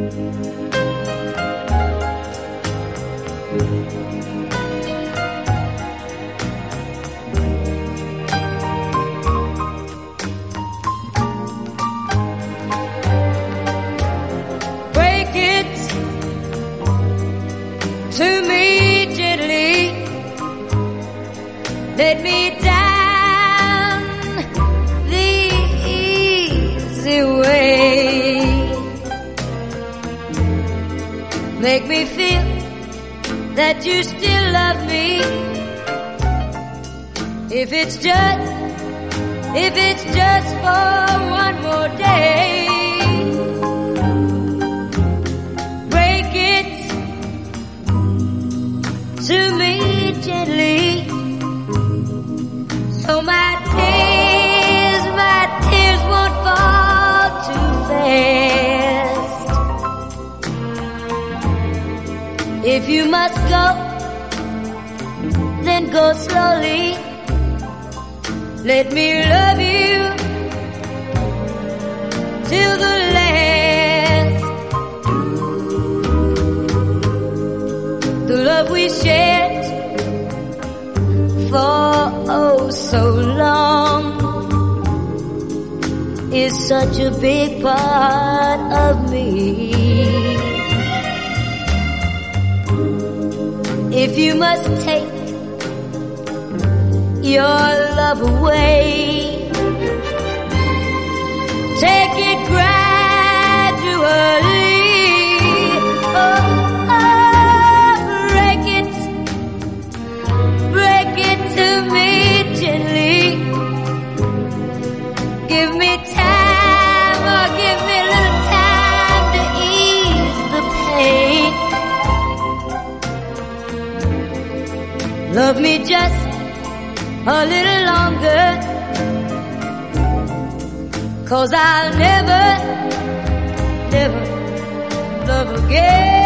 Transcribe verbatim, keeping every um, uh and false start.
Break it to me gently. Let me down the easy way. Make me feel that you still love me. If it's just, if it's just for one more day. Break it to me gently. So my tears, my tears won't fall too fast. If you must go, then go slowly. Let me love you till the last. The love we shared for oh so long is such a big part of me. If you must take your love away, take it gradually. Oh, oh, break it, break it to me gently. Give me time, or give me a little time to ease the pain. Love me just a little longer, 'cause I'll never, never love again.